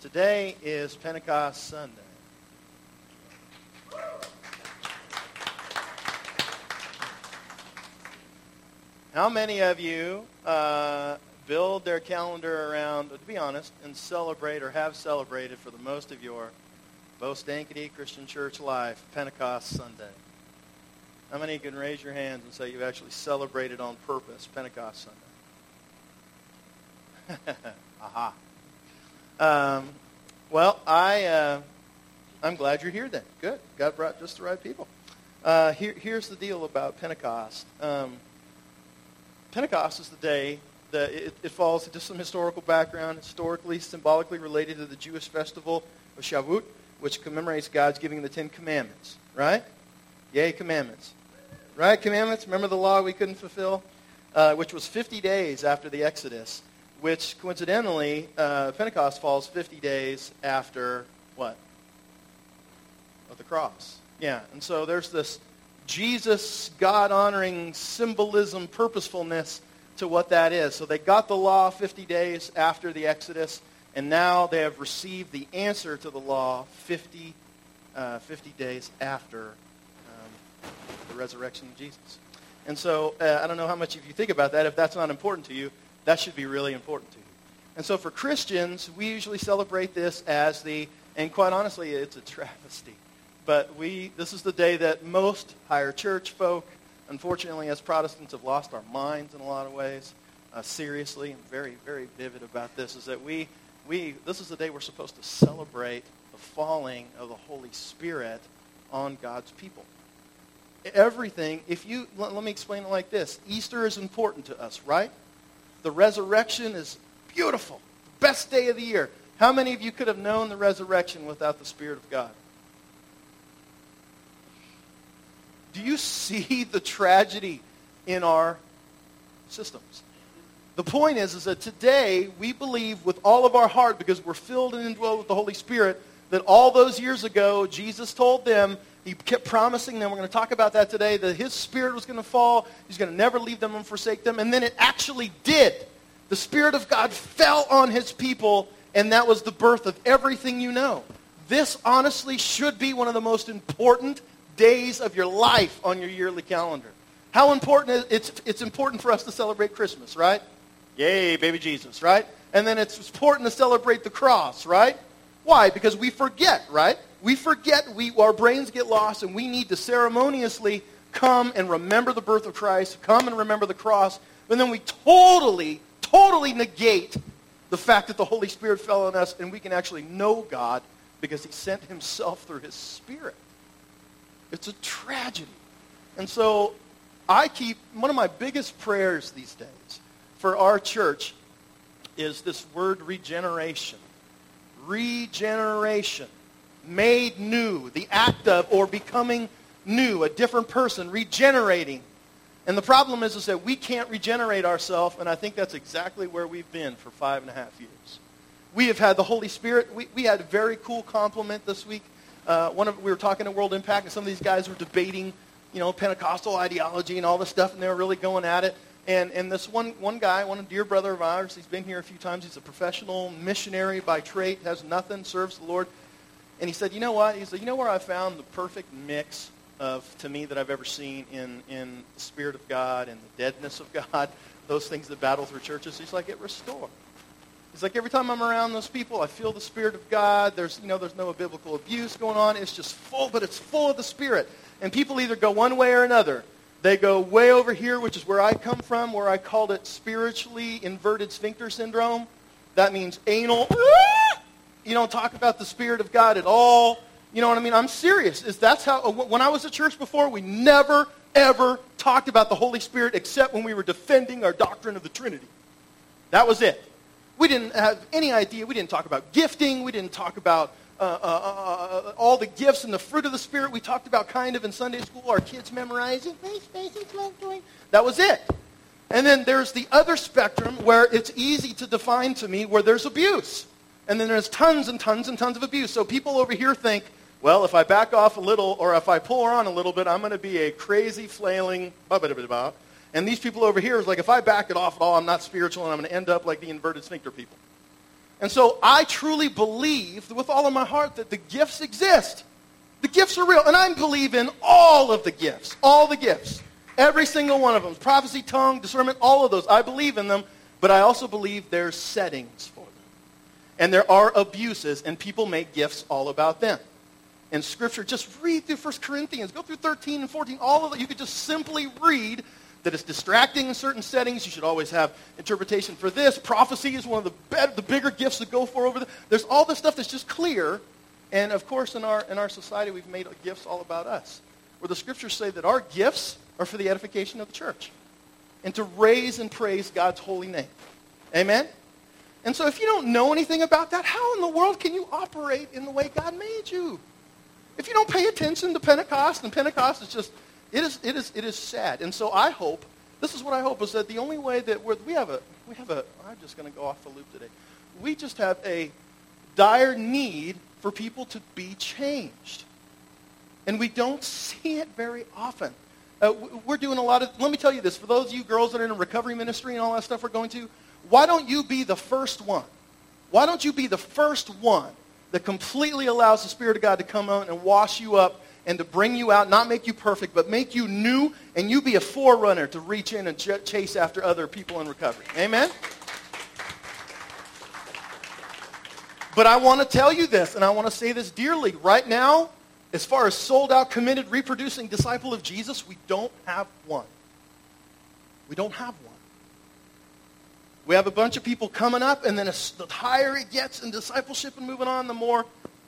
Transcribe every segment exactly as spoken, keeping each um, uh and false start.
Today is Pentecost Sunday. How many of you uh, build their calendar around, to be honest, and celebrate or have celebrated for the most of your Bo Stankety Christian Church life, Pentecost Sunday? How many can raise your hands and say you've actually celebrated on purpose Pentecost Sunday? Aha. Um, well, I, uh, I'm glad you're here then. Good. God brought just the right people. Uh, here, here's the deal about Pentecost. Um, Pentecost is the day that it, it falls into some historical background, historically, symbolically related to the Jewish festival of Shavuot, which commemorates God's giving the Ten Commandments, right? Yay, commandments. Right, commandments? Remember the law we couldn't fulfill? Uh, which was fifty days after the Exodus, which coincidentally, uh, Pentecost falls fifty days after what? Of the cross. Yeah, and so there's this Jesus, God-honoring symbolism, purposefulness to what that is. So they got the law fifty days after the Exodus, and now they have received the answer to the law fifty, uh, fifty days after um, the resurrection of Jesus. And so uh, I don't know how much of you think about that. If that's not important to you, that should be really important to you. And so for Christians, we usually celebrate this as the, and quite honestly, it's a travesty. But we, this is the day that most higher church folk, unfortunately as Protestants, have lost our minds in a lot of ways. Uh, seriously, I'm very, very vivid about this, is that we, we, this is the day we're supposed to celebrate the falling of the Holy Spirit on God's people. Everything, if you, let, let me explain it like this. Easter is important to us, right? The resurrection is beautiful. The best day of the year. How many of you could have known the resurrection without the Spirit of God? Do you see the tragedy in our systems? The point is, is that today we believe with all of our heart, because we're filled and indwelled with the Holy Spirit, that all those years ago, Jesus told them, he kept promising them, we're going to talk about that today, that his Spirit was going to fall, he's going to never leave them and forsake them, and then it actually did. The Spirit of God fell on his people, and that was the birth of everything you know. This honestly should be one of the most important days of your life on your yearly calendar. How important is it's it's important for us to celebrate Christmas, right? Yay, baby Jesus, right? And then it's important to celebrate the cross, right? Why? Because we forget, right? We forget, we our brains get lost, and we need to ceremoniously come and remember the birth of Christ, come and remember the cross, and then we totally, totally negate the fact that the Holy Spirit fell on us, and we can actually know God because he sent himself through his Spirit. It's a tragedy. And so I keep, one of my biggest prayers these days for our church is this word regeneration. Regeneration. Made new. The act of or becoming new. A different person. Regenerating. And the problem is, is that we can't regenerate ourselves, and I think that's exactly where we've been for five and a half years. We have had the Holy Spirit. We, we had a very cool compliment this week. Uh, one of we were talking to World Impact, and some of these guys were debating, you know, Pentecostal ideology and all this stuff, and they were really going at it. And and this one one guy, one dear brother of ours, he's been here a few times. He's a professional missionary by trade, has nothing, serves the Lord. And he said, you know what? He said, you know where I found the perfect mix of, to me, that I've ever seen in in the Spirit of God and the deadness of God, those things that battle through churches. He's like, it restores. It's like every time I'm around those people, I feel the Spirit of God. There's, you know, there's no biblical abuse going on. It's just full, but it's full of the Spirit. And people either go one way or another. They go way over here, which is where I come from, where I called it spiritually inverted sphincter syndrome. That means anal. You don't talk about the Spirit of God at all. You know what I mean? I'm serious. Is that's how, when I was at church before, we never, ever talked about the Holy Spirit except when we were defending our doctrine of the Trinity. That was it. We didn't have any idea. We didn't talk about gifting. We didn't talk about uh, uh, uh, all the gifts and the fruit of the Spirit. We talked about kind of in Sunday school, our kids memorizing. That was it. And then there's the other spectrum where it's easy to define to me where there's abuse. And then there's tons and tons and tons of abuse. So people over here think, well, if I back off a little or if I pull her on a little bit, I'm going to be a crazy, flailing, blah, blah, blah, blah. And these people over here is like, if I back it off at all, I'm not spiritual, and I'm going to end up like the inverted sphincter people. And so I truly believe with all of my heart that the gifts exist. The gifts are real. And I believe in all of the gifts. All the gifts. Every single one of them. Prophecy, tongue, discernment, all of those. I believe in them. But I also believe there's settings for them. And there are abuses, and people make gifts all about them. And Scripture, just read through First Corinthians. Go through thirteen and fourteen. All of it. You could just simply read that it's distracting in certain settings. You should always have interpretation for this. Prophecy is one of the better, the bigger gifts to go for over there. There's all this stuff that's just clear. And, of course, in our in our society, we've made gifts all about us. Where the Scriptures say that our gifts are for the edification of the church. And to raise and praise God's holy name. Amen? And so if you don't know anything about that, how in the world can you operate in the way God made you? If you don't pay attention to Pentecost, and Pentecost is just, it is it is, it is sad. And so I hope, this is what I hope, is that the only way that we're, we have a, we have a, I'm just going to go off the loop today. We just have a dire need for people to be changed. And we don't see it very often. Uh, we're doing a lot of, let me tell you this, for those of you girls that are in recovery ministry and all that stuff we're going to, why don't you be the first one? Why don't you be the first one that completely allows the Spirit of God to come out and wash you up and to bring you out, not make you perfect, but make you new, and you be a forerunner to reach in and ch- chase after other people in recovery. Amen? But I want to tell you this, and I want to say this dearly. Right now, as far as sold-out, committed, reproducing disciple of Jesus, we don't have one. We don't have one. We have a bunch of people coming up, and then as the higher it gets in discipleship and moving on, the more...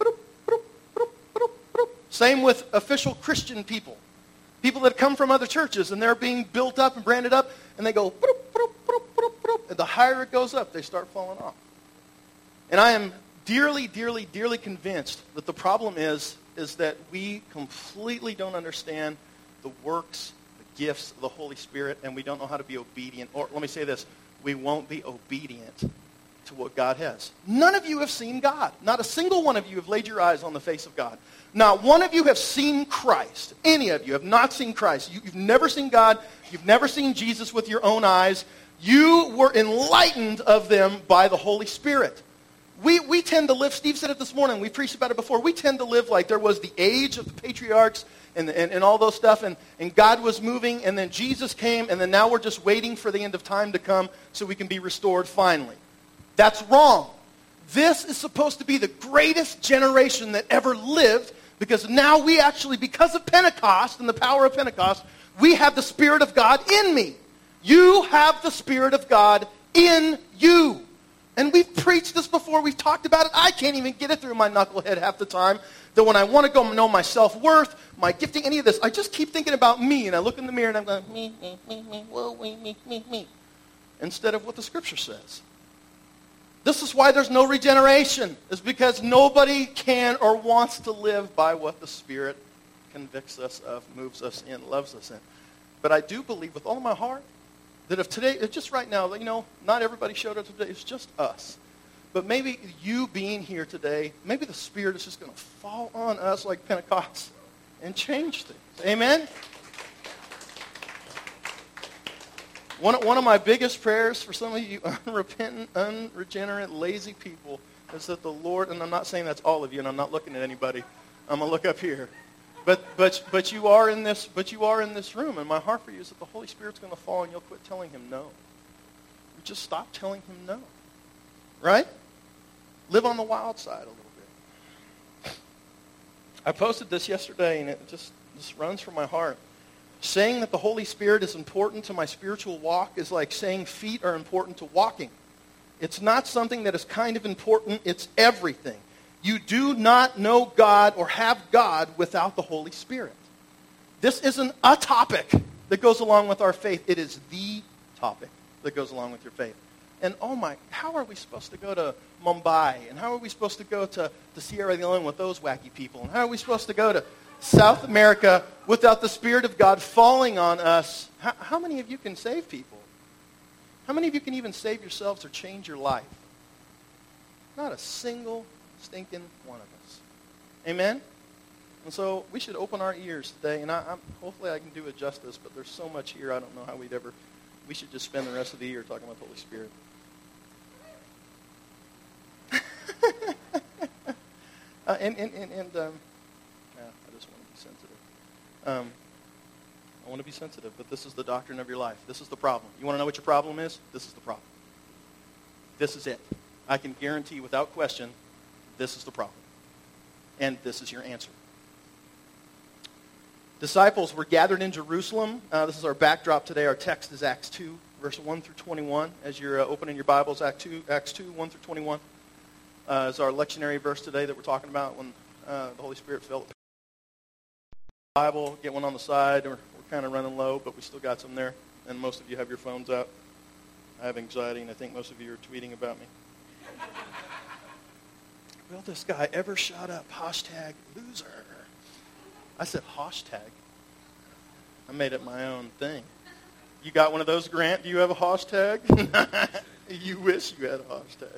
Same with official Christian people. People that come from other churches, and they're being built up and branded up, and they go... And the higher it goes up, they start falling off. And I am dearly, dearly, dearly convinced that the problem is, is that we completely don't understand the works, the gifts of the Holy Spirit, and we don't know how to be obedient. Or let me say this. We won't be obedient to what God has. None of you have seen God. Not a single one of you have laid your eyes on the face of God. Not one of you have seen Christ. Any of you have not seen Christ. You, you've never seen God. You've never seen Jesus with your own eyes. You were enlightened of them by the Holy Spirit. We, we tend to live, Steve said it this morning, we preached about it before, we tend to live like there was the age of the patriarchs and, and, and all those stuff, and, and God was moving, and then Jesus came, and then now we're just waiting for the end of time to come so we can be restored finally. That's wrong. This is supposed to be the greatest generation that ever lived, because now we actually, because of Pentecost and the power of Pentecost, we have the Spirit of God in me. You have the Spirit of God in you. And we've preached this before. We've talked about it. I can't even get it through my knucklehead half the time. That when I want to go know my self-worth, my gifting, any of this, I just keep thinking about me. And I look in the mirror and I'm going, me, me, me, me, whoa, me, me, me, me. Instead of what the Scripture says. This is why there's no regeneration. It's because nobody can or wants to live by what the Spirit convicts us of, moves us in, loves us in. But I do believe with all my heart that if today, if just right now, you know, not everybody showed up today, it's just us. But maybe you being here today, maybe the Spirit is just going to fall on us like Pentecost and change things. Amen? One, one of my biggest prayers for some of you unrepentant, unregenerate, lazy people is that the Lord, and I'm not saying that's all of you, and I'm not looking at anybody. I'm going to look up here. But but but you are in this but you are in this room, and my heart for you is that the Holy Spirit's going to fall and you'll quit telling him no. You just stop telling him no. Right? Live on the wild side a little bit. I posted this yesterday, and it just, just runs from my heart. Saying that the Holy Spirit is important to my spiritual walk is like saying feet are important to walking. It's not something that is kind of important, it's everything. You do not know God or have God without the Holy Spirit. This isn't a topic that goes along with our faith. It is the topic that goes along with your faith. And oh my, how are we supposed to go to Mumbai? And how are we supposed to go to, to Sierra Leone with those wacky people? And how are we supposed to go to South America without the Spirit of God falling on us? How, how many of you can save people? How many of you can even save yourselves or change your life? Not a single stinking one of us. Amen? And so we should open our ears today, and I, I'm, hopefully I can do it justice, but there's so much here I don't know how we'd ever, we should just spend the rest of the year talking about the Holy Spirit. Uh, and, and, and, and um, yeah, I just want to be sensitive. Um, I want to be sensitive, but this is the doctrine of your life. This is the problem. You want to know what your problem is? This is the problem. This is it. I can guarantee without question, this is the problem. And this is your answer. Disciples were gathered in Jerusalem. Uh, this is our backdrop today. Our text is Acts two, verse one through twenty-one. As you're uh, opening your Bibles, Acts two, Acts two, one through twenty-one uh, is our lectionary verse today that we're talking about when uh, the Holy Spirit fell. Bible, get one on the side. We're, we're kind of running low, but we still got some there. And most of you have your phones out. I have anxiety, and I think most of you are tweeting about me. Will this guy ever shut up? Hashtag loser. I said hashtag. I made it my own thing. You got one of those, Grant? Do you have a hashtag? You wish you had a hashtag.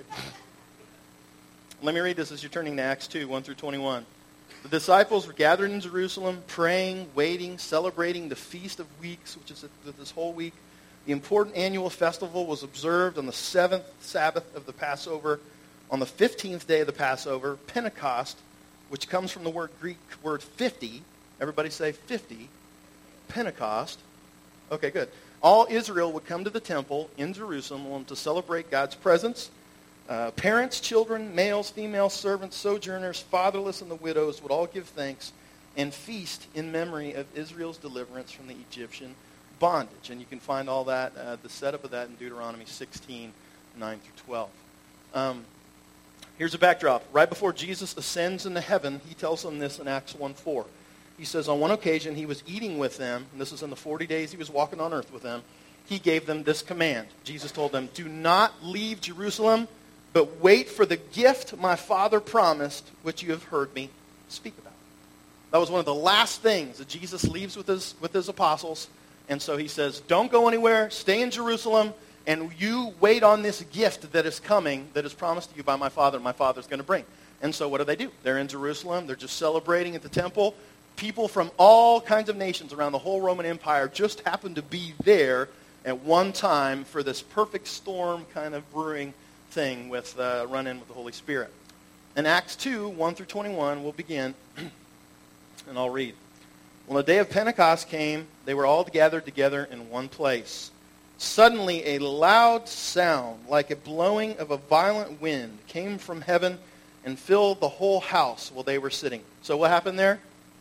Let me read this as you're turning to Acts two, one through twenty-one. The disciples were gathered in Jerusalem, praying, waiting, celebrating the Feast of Weeks, which is this whole week. The important annual festival was observed on the seventh Sabbath of the Passover. On the fifteenth day of the Passover, Pentecost, which comes from the word Greek word fifty. Everybody say fifty. Pentecost. Okay, good. All Israel would come to the temple in Jerusalem to celebrate God's presence. Uh, parents, children, males, females, servants, sojourners, fatherless, and the widows would all give thanks and feast in memory of Israel's deliverance from the Egyptian bondage. And you can find all that, uh, the setup of that in Deuteronomy sixteen, nine through twelve. Um, here's a backdrop. Right before Jesus ascends into heaven, he tells them this in Acts one four. He says, on one occasion he was eating with them, and this is in the forty days he was walking on earth with them. He gave them this command. Jesus told them, do not leave Jerusalem, but wait for the gift my Father promised, which you have heard me speak about. That was one of the last things that Jesus leaves with his, with his apostles. And so he says, don't go anywhere, stay in Jerusalem, and you wait on this gift that is coming, that is promised to you by my Father, my Father's going to bring. And so what do they do? They're in Jerusalem. They're just celebrating at the temple. People from all kinds of nations around the whole Roman Empire just happened to be there at one time for this perfect storm kind of brewing thing with uh, run-in with the Holy Spirit. In Acts two, one through twenty-one, we'll begin, and I'll read. When the day of Pentecost came, they were all gathered together in one place. Suddenly a loud sound, like a blowing of a violent wind, came from heaven and filled the whole house while they were sitting. So what happened there?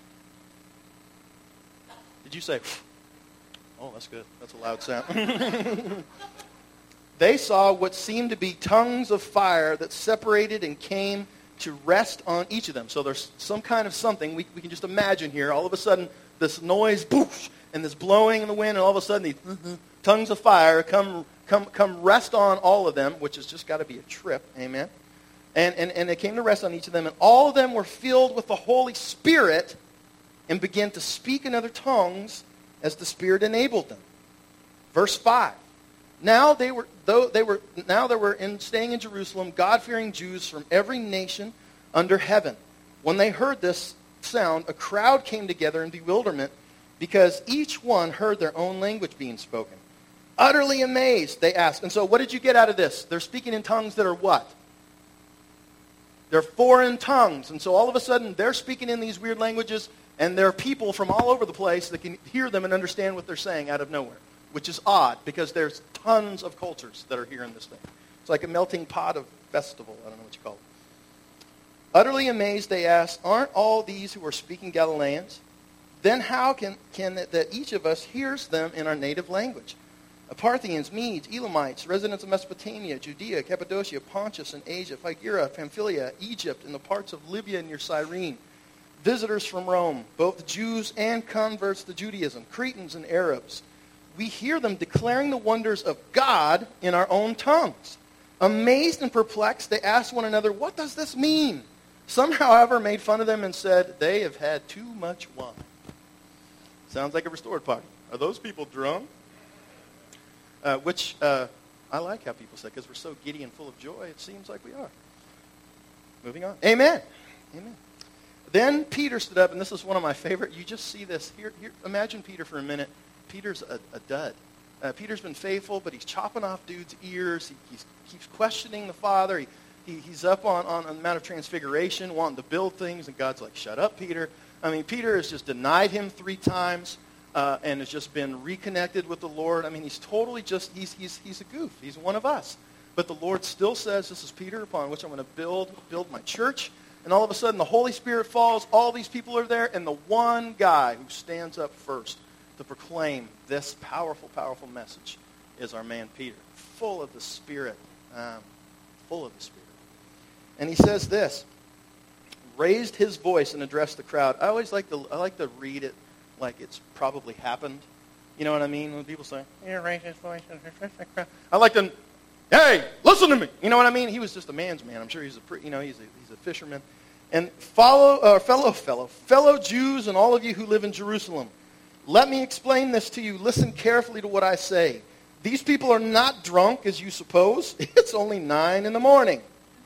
Did you say, oh, that's good. That's a loud sound. They saw what seemed to be tongues of fire that separated and came to rest on each of them. So there's some kind of something we, we can just imagine here. All of a sudden, this noise, boosh, and this blowing in the wind, and all of a sudden these tongues of fire come come come rest on all of them, which has just got to be a trip. Amen. And, and, and they came to rest on each of them, and all of them were filled with the Holy Spirit and began to speak in other tongues as the Spirit enabled them. Verse five. Now they were, though they were, now there were in staying in Jerusalem God-fearing Jews from every nation under heaven. When they heard this sound, a crowd came together in bewilderment because each one heard their own language being spoken. Utterly amazed, they asked. And so what did you get out of this? They're speaking in tongues that are what? They're foreign tongues. And so all of a sudden, they're speaking in these weird languages, and there are people from all over the place that can hear them and understand what they're saying out of nowhere, which is odd because there's tons of cultures that are here in this thing. It's like a melting pot of festival. I don't know what you call it. Utterly amazed, they asked, aren't all these who are speaking Galileans? Then how can, can it that each of us hears them in our native language? Parthians, Medes, Elamites, residents of Mesopotamia, Judea, Cappadocia, Pontus, and Asia, Phrygia, Pamphylia, Egypt, and the parts of Libya near Cyrene, visitors from Rome, both Jews and converts to Judaism, Cretans and Arabs. We hear them declaring the wonders of God in our own tongues. Amazed and perplexed, they asked one another, what does this mean? Some, however, made fun of them and said, they have had too much wine. Sounds like a restored party. Are those people drunk? Uh, which uh, I like how people say, because we're so giddy and full of joy, it seems like we are. Moving on. Amen. Amen. Then Peter stood up, and this is one of my favorite. You just see this. Here, here imagine Peter for a minute. Peter's a, a dud. Uh, Peter's been faithful, but he's chopping off dudes' ears. He he's, keeps questioning the Father. He, he, he's up on, on, on the Mount of Transfiguration wanting to build things, and God's like, shut up, Peter. I mean, Peter has just denied him three times uh, and has just been reconnected with the Lord. I mean, he's totally just, he's, he's, he's a goof. He's one of us. But the Lord still says, this is Peter, upon which I'm going to build, build my church. And all of a sudden, the Holy Spirit falls. All these people are there. And the one guy who stands up first to proclaim this powerful, powerful message is our man Peter, full of the Spirit, um, full of the Spirit. And he says this, raised his voice and addressed the crowd. I always like to, I like to read it like it's probably happened. You know what I mean? When people say, he raised his voice and addressed the crowd. I like to, hey, listen to me. You know what I mean? He was just a man's man. I'm sure he's a, you know, he's a, he's a fisherman. And follow, uh, fellow, fellow, fellow Jews and all of you who live in Jerusalem, let me explain this to you. Listen carefully to what I say. These people are not drunk, as you suppose. It's only nine in the morning.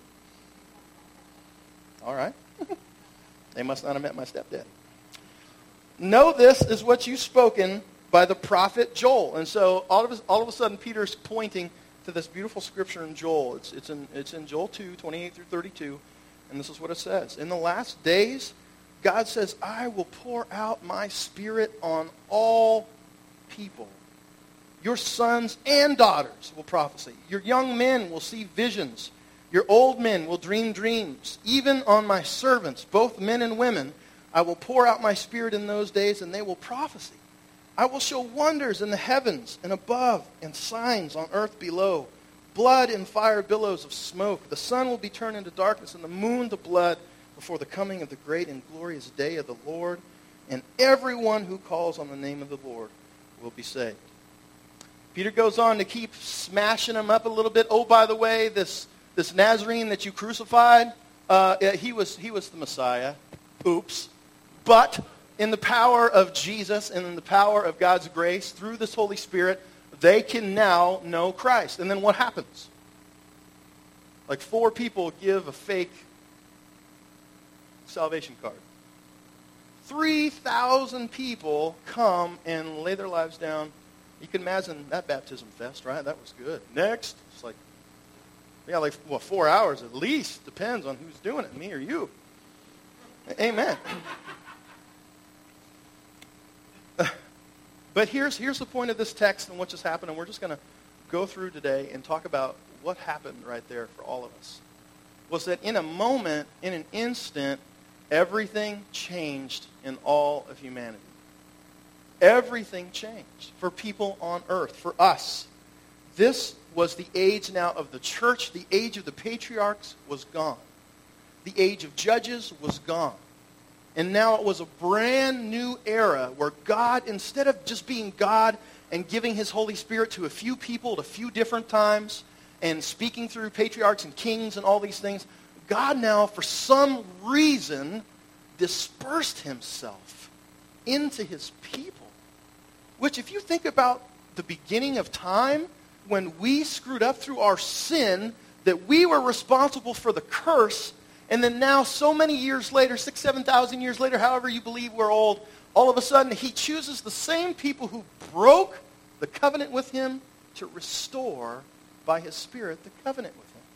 All right. They must not have met my stepdad. Know this is what you've spoken by the prophet Joel. And so all of a, all of a sudden, Peter's pointing to this beautiful scripture in Joel. It's, it's, in, it's in Joel two, twenty-eight through thirty-two. And this is what it says. In the last days, God says, I will pour out my Spirit on all people. Your sons and daughters will prophesy. Your young men will see visions. Your old men will dream dreams. Even on my servants, both men and women, I will pour out my Spirit in those days, and they will prophesy. I will show wonders in the heavens and above, and signs on earth below. Blood and fire billows of smoke. The sun will be turned into darkness, and the moon to blood, before the coming of the great and glorious day of the Lord. And everyone who calls on the name of the Lord will be saved. Peter goes on to keep smashing him up a little bit. Oh, by the way, this, this Nazarene that you crucified, uh, he was he was the Messiah. Oops. But in the power of Jesus and in the power of God's grace, through this Holy Spirit, they can now know Christ. And then what happens? Like four people give a fake salvation card. three thousand people come and lay their lives down. You can imagine that baptism fest, right? That was good. Next. It's like, yeah, like, well, four hours at least. Depends on who's doing it, me or you. Amen. But here's, here's the point of this text and what just happened, and we're just going to go through today and talk about what happened right there for all of us. Was that in a moment, in an instant, everything changed in all of humanity. Everything changed for people on earth, for us. This was the age now of the church. The age of the patriarchs was gone. The age of judges was gone. And now it was a brand new era where God, instead of just being God and giving his Holy Spirit to a few people at a few different times and speaking through patriarchs and kings and all these things, God now, for some reason, dispersed himself into his people. Which, if you think about the beginning of time, when we screwed up through our sin, that we were responsible for the curse. And then now, so many years later, six, seven thousand years later, however you believe we're old, all of a sudden he chooses the same people who broke the covenant with him to restore by his Spirit the covenant with him.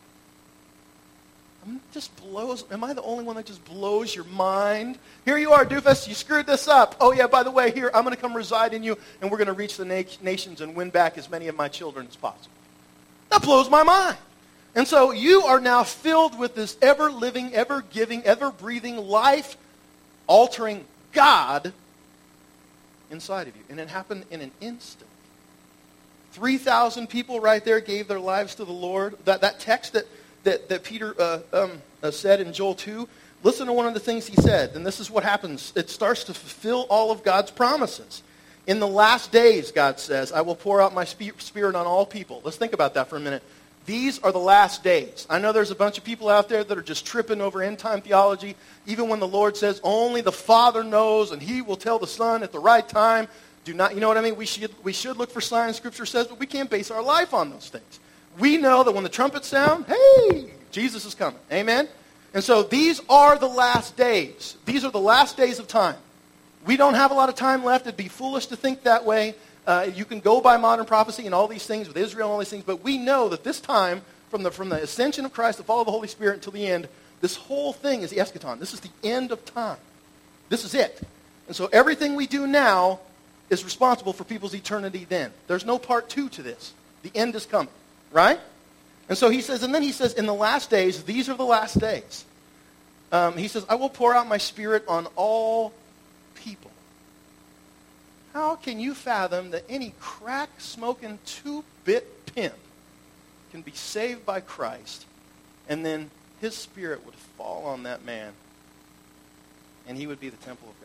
I mean, it just blows. Am I the only one that just blows your mind? Here you are, doofus. You screwed this up. Oh yeah, by the way, here I'm going to come reside in you, and we're going to reach the na- nations and win back as many of my children as possible. That blows my mind. And so you are now filled with this ever-living, ever-giving, ever-breathing, life-altering God inside of you. And it happened in an instant. three thousand people right there gave their lives to the Lord. That, that text that, that, that Peter uh, um, uh, said in Joel two, listen to one of the things he said. And this is what happens. It starts to fulfill all of God's promises. In the last days, God says, I will pour out my Spirit on all people. Let's think about that for a minute. These are the last days. I know there's a bunch of people out there that are just tripping over end-time theology, even when the Lord says only the Father knows and he will tell the Son at the right time. Do not, you know what I mean? We should, we should look for signs, Scripture says, but we can't base our life on those things. We know that when the trumpets sound, hey, Jesus is coming. Amen? And so these are the last days. These are the last days of time. We don't have a lot of time left. It'd be foolish to think that way. Uh, you can go by modern prophecy and all these things with Israel and all these things, but we know that this time from the, from the ascension of Christ, the fall of the Holy Spirit until the end, this whole thing is the eschaton. This is the end of time. This is it. And so everything we do now is responsible for people's eternity then. There's no part two to this. The end is coming, right? And so he says, and then he says, in the last days, these are the last days. Um, he says, I will pour out my Spirit on all people. How can you fathom that any crack-smoking two-bit pimp can be saved by Christ, and then his Spirit would fall on that man, and he would be the temple of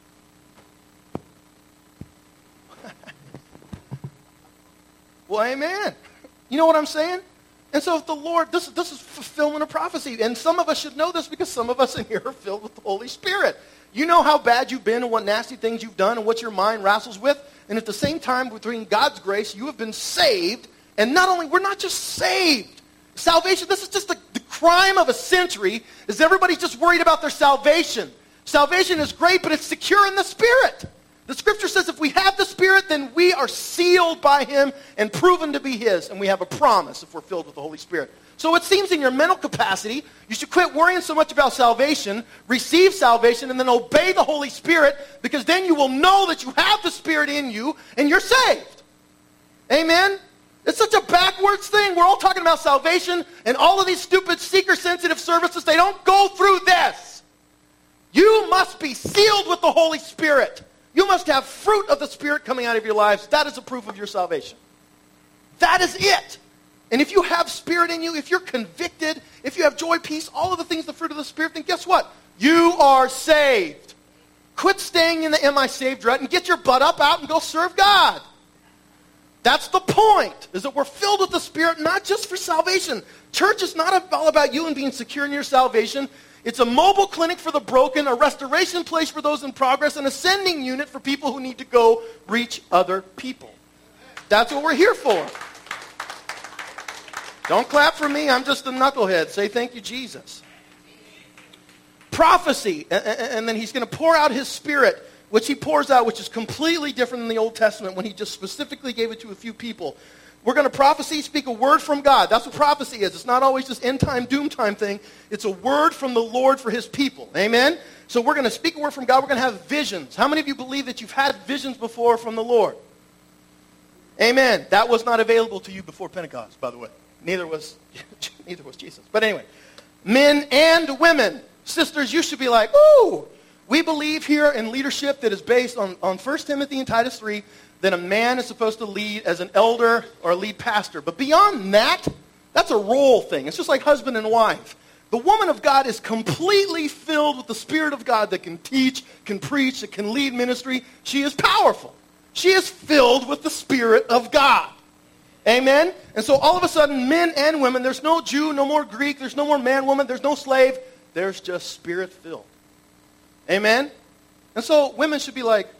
God? Well, amen. You know what I'm saying? And so if the Lord, this, this is fulfillment of prophecy. And some of us should know this because some of us in here are filled with the Holy Spirit. You know how bad you've been and what nasty things you've done and what your mind wrestles with. And at the same time, between God's grace, you have been saved. And not only, we're not just saved. Salvation, this is just the, the crime of a century, is everybody's just worried about their salvation. Salvation is great, but it's secure in the Spirit. The Scripture says if we have the Spirit, then we are sealed by Him and proven to be His. And we have a promise if we're filled with the Holy Spirit. So it seems in your mental capacity, you should quit worrying so much about salvation, receive salvation, and then obey the Holy Spirit, because then you will know that you have the Spirit in you and you're saved. Amen? It's such a backwards thing. We're all talking about salvation, and all of these stupid seeker-sensitive services, they don't go through this. You must be sealed with the Holy Spirit. You must have fruit of the Spirit coming out of your lives. That is a proof of your salvation. That is it. And if you have Spirit in you, if you're convicted, if you have joy, peace, all of the things, the fruit of the Spirit, then guess what? You are saved. Quit staying in the am I saved rut and get your butt up out and go serve God. That's the point, is that we're filled with the Spirit, not just for salvation. Church is not all about you and being secure in your salvation. It's a mobile clinic for the broken, a restoration place for those in progress, an ascending unit for people who need to go reach other people. That's what we're here for. Don't clap for me. I'm just a knucklehead. Say thank you, Jesus. Prophecy. And then he's going to pour out his Spirit, which he pours out, which is completely different than the Old Testament when he just specifically gave it to a few people. We're going to prophesy, speak a word from God. That's what prophecy is. It's not always this end time, doom time thing. It's a word from the Lord for his people. Amen? So we're going to speak a word from God. We're going to have visions. How many of you believe that you've had visions before from the Lord? Amen. That was not available to you before Pentecost, by the way. Neither was, neither was Jesus. But anyway, men and women, sisters, you should be like, ooh, we believe here in leadership that is based on, on First Timothy and Titus three, that a man is supposed to lead as an elder or a lead pastor. But beyond that, that's a role thing. It's just like husband and wife. The woman of God is completely filled with the Spirit of God that can teach, can preach, that can lead ministry. She is powerful. She is filled with the Spirit of God. Amen? And so all of a sudden, men and women, there's no Jew, no more Greek, there's no more man, woman, there's no slave. There's just Spirit-filled. Amen? And so women should be like,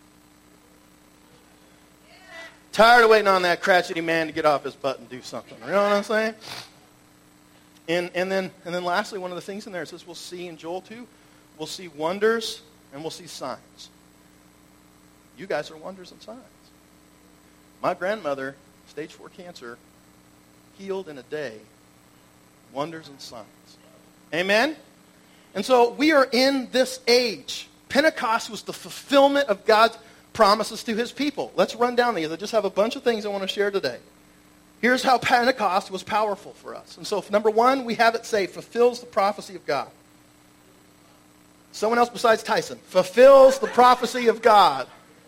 tired of waiting on that crotchety man to get off his butt and do something. You know what I'm saying? And and then and then lastly, one of the things in there, it says we'll see in Joel two, we'll see wonders and we'll see signs. You guys are wonders and signs. My grandmother, stage four cancer, healed in a day. Wonders and signs. Amen? And so we are in this age. Pentecost was the fulfillment of God's promises to his people. Let's run down these. I just have a bunch of things I want to share today. Here's how Pentecost was powerful for us. And so, number one, we have it say, fulfills the prophecy of God. Someone else besides Tyson. Fulfills the prophecy of God.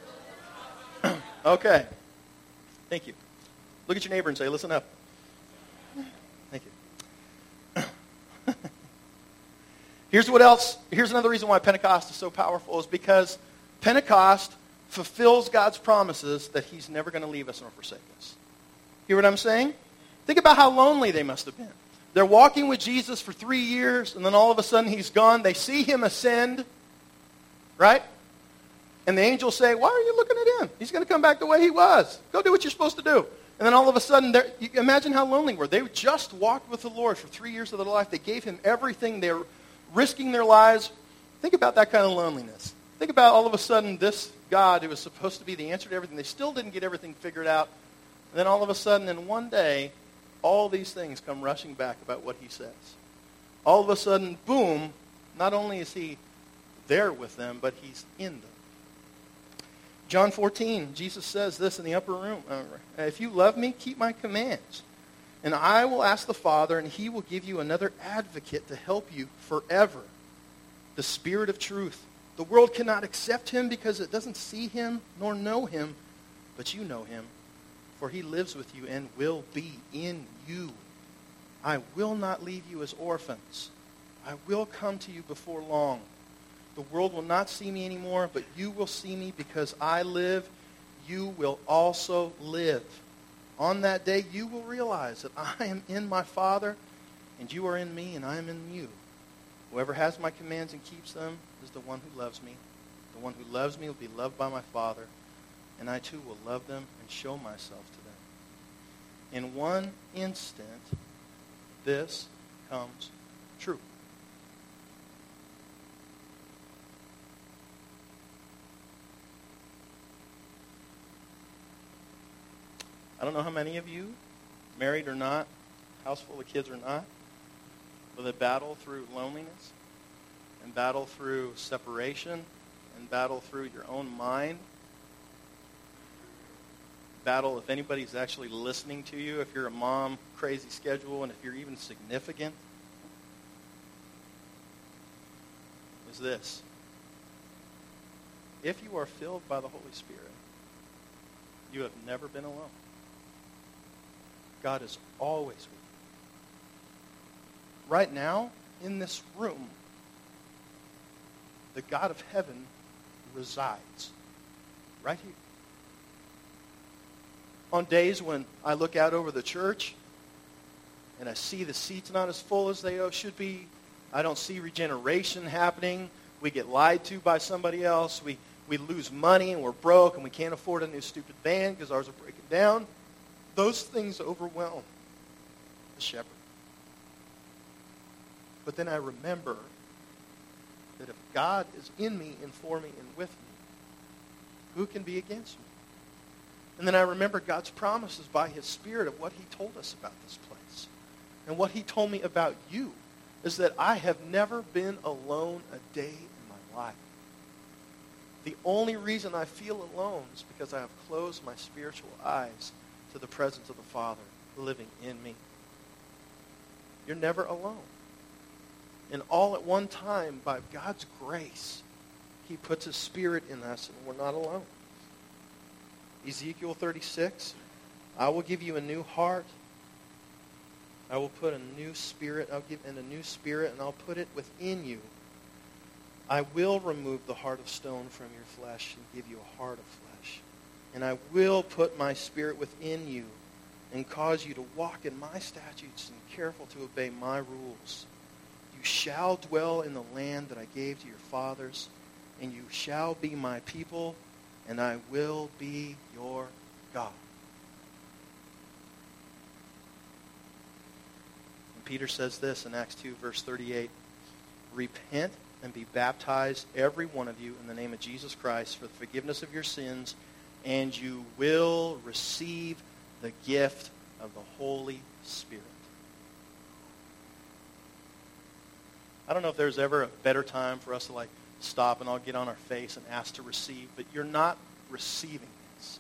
Okay. Thank you. Look at your neighbor and say, listen up. Thank you. Here's what else. Here's another reason why Pentecost is so powerful, is because Pentecost fulfills God's promises that he's never going to leave us nor forsake us. Hear what I'm saying? Think about how lonely they must have been. They're walking with Jesus for three years, and then all of a sudden he's gone. They see him ascend, right? And the angels say, why are you looking at him? He's going to come back the way he was. Go do what you're supposed to do. And then all of a sudden, you imagine how lonely they were. They just walked with the Lord for three years of their life. They gave him everything. They were risking their lives. Think about that kind of loneliness. Think about all of a sudden this God who was supposed to be the answer to everything. They still didn't get everything figured out. And then all of a sudden, in one day, all these things come rushing back about what he says. All of a sudden, boom, not only is he there with them, but he's in them. John fourteen, Jesus says this in the upper room. If you love me, keep my commands. And I will ask the Father, and he will give you another advocate to help you forever. The Spirit of truth. The world cannot accept him because it doesn't see him nor know him, but you know him, for he lives with you and will be in you. I will not leave you as orphans. I will come to you before long. The world will not see me anymore, but you will see me because I live. You will also live. On that day, you will realize that I am in my Father, and you are in me, and I am in you. Whoever has my commands and keeps them is the one who loves me. The one who loves me will be loved by my Father, and I too will love them and show myself to them. In one instant, this comes true. I don't know how many of you, married or not, house full of kids or not, but that battle through loneliness and battle through separation and battle through your own mind. Battle if anybody's actually listening to you, if you're a mom, crazy schedule, and if you're even significant, is this. If you are filled by the Holy Spirit, you have never been alone. God is always with you. Right now, in this room, the God of heaven resides right here. On days when I look out over the church and I see the seats not as full as they should be, I don't see regeneration happening. We get lied to by somebody else. We, we lose money and we're broke and we can't afford a new stupid van because ours are breaking down. Those things overwhelm the shepherd. But then I remember that if God is in me and for me and with me, who can be against me? And then I remember God's promises by his Spirit of what he told us about this place. And what he told me about you is that I have never been alone a day in my life. The only reason I feel alone is because I have closed my spiritual eyes to the presence of the Father living in me. You're never alone. And all at one time, by God's grace, he puts his Spirit in us and we're not alone. Ezekiel thirty-six, I will give you a new heart. I will put a new spirit, I'll give in a new spirit, and I'll put it within you. I will remove the heart of stone from your flesh and give you a heart of flesh. And I will put my Spirit within you and cause you to walk in my statutes and careful to obey my rules. You shall dwell in the land that I gave to your fathers, and you shall be my people, and I will be your God. And Peter says this in Acts two, verse thirty-eight. Repent and be baptized, every one of you, in the name of Jesus Christ for the forgiveness of your sins, and you will receive the gift of the Holy Spirit. I don't know if there's ever a better time for us to like stop and all get on our face and ask to receive, but you're not receiving this.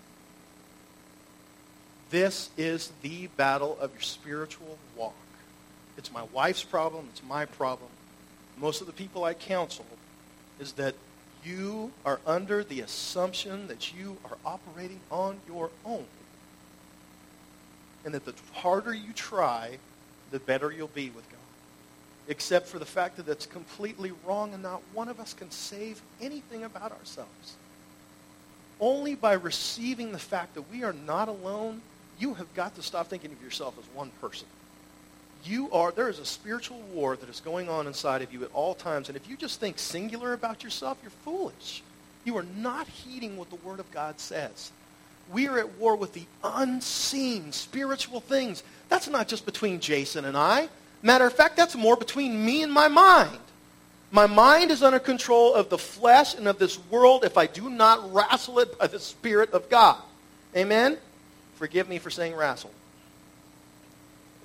This is the battle of your spiritual walk. It's my wife's problem. It's my problem. Most of the people I counsel is that you are under the assumption that you are operating on your own. And that the harder you try, the better you'll be with God. Except for the fact that that's completely wrong and not one of us can save anything about ourselves. Only by receiving the fact that we are not alone, you have got to stop thinking of yourself as one person. You are, there is a spiritual war that is going on inside of you at all times. And if you just think singular about yourself, you're foolish. You are not heeding what the Word of God says. We are at war with the unseen spiritual things. That's not just between Jason and I. Matter of fact, that's more between me and my mind. My mind is under control of the flesh and of this world if I do not wrestle it by the Spirit of God. Amen? Forgive me for saying wrestle.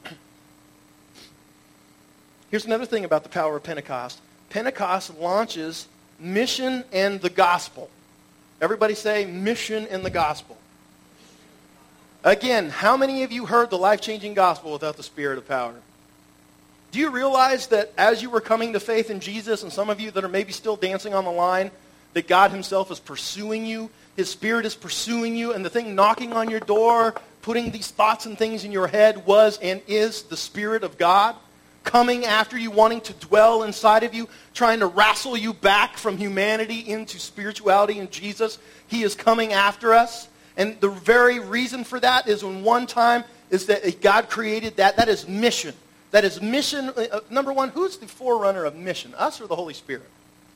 Here's another thing about the power of Pentecost. Pentecost launches mission and the gospel. Everybody say mission and the gospel. Again, how many of you heard the life-changing gospel without the Spirit of power? Do you realize that as you were coming to faith in Jesus, and some of you that are maybe still dancing on the line, that God himself is pursuing you, his Spirit is pursuing you, and the thing knocking on your door, putting these thoughts and things in your head was and is the Spirit of God, coming after you, wanting to dwell inside of you, trying to wrestle you back from humanity into spirituality in Jesus. He is coming after us. And the very reason for that is when one time is that God created that. That is mission. That is mission. Uh, number one, who's the forerunner of mission? Us or the Holy Spirit?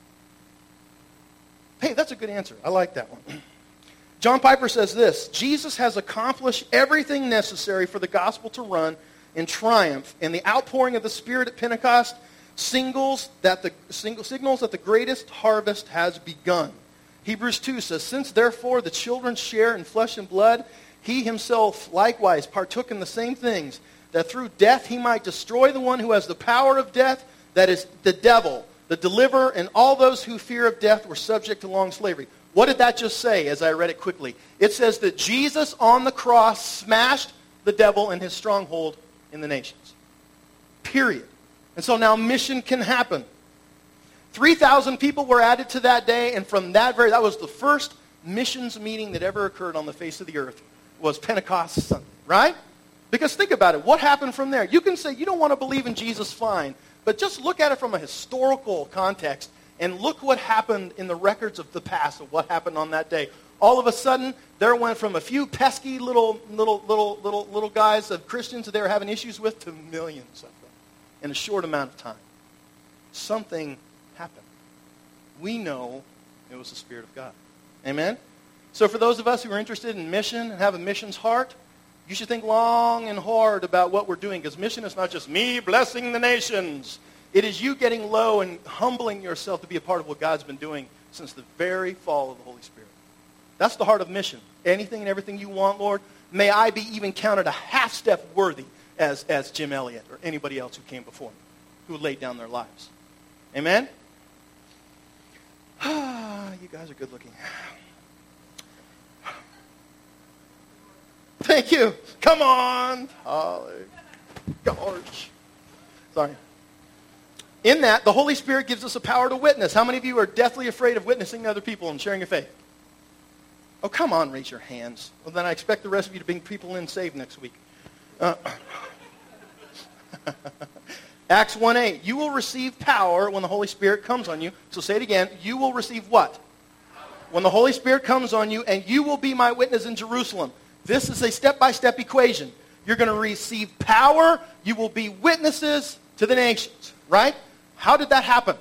Hey, that's a good answer. I like that one. John Piper says this: Jesus has accomplished everything necessary for the gospel to run in triumph, and the outpouring of the Spirit at Pentecost signals that the, single, signals that the greatest harvest has begun. Hebrews two says, since therefore the children share in flesh and blood, he himself likewise partook in the same things, that through death he might destroy the one who has the power of death, that is the devil, the deliverer, and all those who fear of death were subject to long slavery. What did that just say as I read it quickly? It says that Jesus on the cross smashed the devil and his stronghold in the nations. Period. And so now mission can happen. three thousand people were added to that day, and from that very, that was the first missions meeting that ever occurred on the face of the earth, was Pentecost Sunday, right? Because think about it, what happened from there? You can say you don't want to believe in Jesus, fine, but just look at it from a historical context, and look what happened in the records of the past of what happened on that day. All of a sudden, there went from a few pesky little, little, little, little, little guys of Christians that they were having issues with to millions of them in a short amount of time. Something happened. We know it was the Spirit of God. Amen? So for those of us who are interested in mission and have a missions heart, you should think long and hard about what we're doing, because mission is not just me blessing the nations. It is you getting low and humbling yourself to be a part of what God's been doing since the very fall of the Holy Spirit. That's the heart of mission. Anything and everything you want, Lord, may I be even counted a half step worthy as, as Jim Elliott or anybody else who came before me, who laid down their lives. Amen? You guys are good looking. Thank you. Come on. Holly. Gosh. Sorry. In that, the Holy Spirit gives us a power to witness. How many of you are deathly afraid of witnessing to other people and sharing your faith? Oh, come on, raise your hands. Well, then I expect the rest of you to bring people in saved next week. Uh, Acts one eight, you will receive power when the Holy Spirit comes on you. So say it again. You will receive what? When the Holy Spirit comes on you, and you will be my witness in Jerusalem. This is a step-by-step equation. You're going to receive power. You will be witnesses to the nations. Right? How did that happen?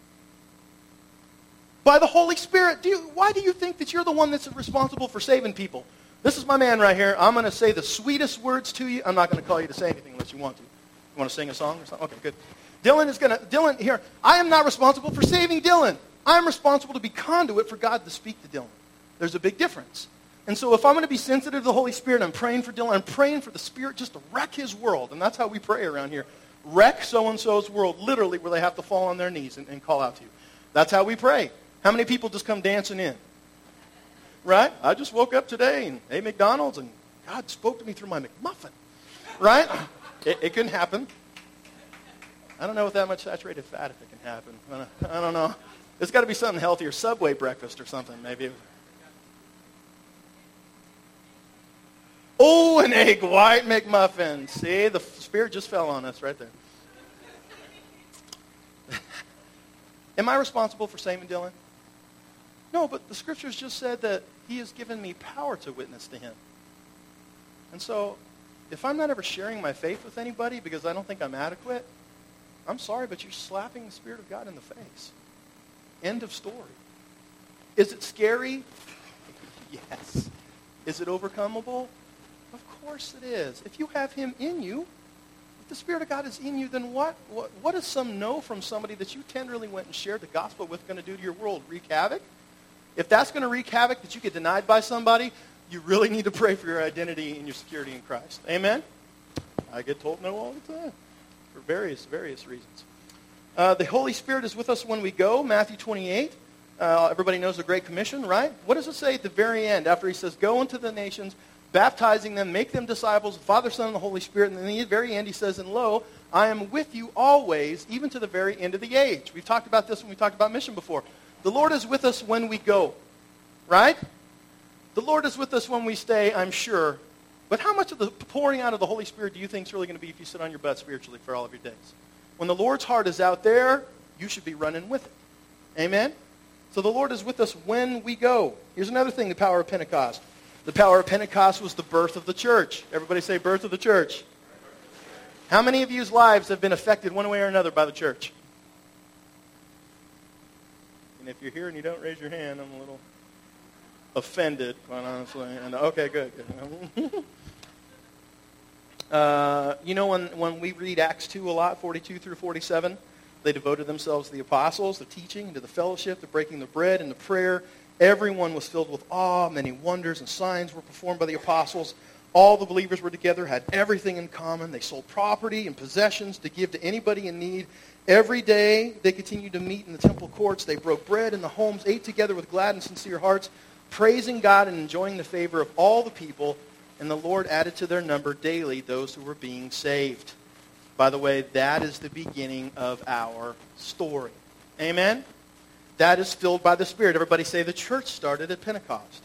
By the Holy Spirit. Do you, why do you think that you're the one that's responsible for saving people? This is my man right here. I'm going to say the sweetest words to you. I'm not going to call you to say anything unless you want to. You want to sing a song or something? Okay, good. Dylan is going to, Dylan, here, I am not responsible for saving Dylan. I'm responsible to be conduit for God to speak to Dylan. There's a big difference. And so if I'm going to be sensitive to the Holy Spirit, I'm praying for Dylan, I'm praying for the Spirit just to wreck his world. And that's how we pray around here. Wreck so-and-so's world, literally, where they have to fall on their knees and, and call out to you. That's how we pray. How many people just come dancing in? Right? I just woke up today and ate McDonald's, and God spoke to me through my McMuffin. Right? It, it can happen. I don't know with that much saturated fat if it can happen. I don't, I don't know. It's got to be something healthier. Subway breakfast or something, maybe. Oh, an egg white McMuffin. See, the Spirit just fell on us right there. Am I responsible for saving Dylan? No, but the Scriptures just said that he has given me power to witness to him. And so, if I'm not ever sharing my faith with anybody because I don't think I'm adequate, I'm sorry, but you're slapping the Spirit of God in the face. End of story. Is it scary? Yes. Is it overcomable? Of course it is. If you have him in you, if the Spirit of God is in you, then what, what, what does some know from somebody that you tenderly went and shared the gospel with going to do to your world? Wreak havoc? If that's going to wreak havoc that you get denied by somebody, you really need to pray for your identity and your security in Christ. Amen? I get told no all the time. for various, various reasons. Uh, the Holy Spirit is with us when we go, Matthew twenty-eight. Uh, everybody knows the Great Commission, right? What does it say at the very end after he says, go into the nations, baptizing them, make them disciples, the Father, Son, and the Holy Spirit. And then at the very end he says, and lo, I am with you always, even to the very end of the age. We've talked about this when we talked about mission before. The Lord is with us when we go, right? The Lord is with us when we stay, I'm sure. But how much of the pouring out of the Holy Spirit do you think is really going to be if you sit on your butt spiritually for all of your days? When the Lord's heart is out there, you should be running with it. Amen? So the Lord is with us when we go. Here's another thing, the power of Pentecost. The power of Pentecost was the birth of the church. Everybody say birth of the church. How many of you's lives have been affected one way or another by the church? And if you're here and you don't raise your hand, I'm a little offended, quite honestly. And okay, good. good. uh, you know when, when we read Acts two a lot, forty-two through forty-seven, they devoted themselves to the apostles, the teaching, to the fellowship, to breaking the bread, and the prayer. Everyone was filled with awe. Many wonders and signs were performed by the apostles. All the believers were together, had everything in common. They sold property and possessions to give to anybody in need. Every day they continued to meet in the temple courts. They broke bread in the homes, ate together with glad and sincere hearts, praising God and enjoying the favor of all the people. And the Lord added to their number daily those who were being saved. By the way, that is the beginning of our story. Amen? That is filled by the Spirit. Everybody say the church started at Pentecost.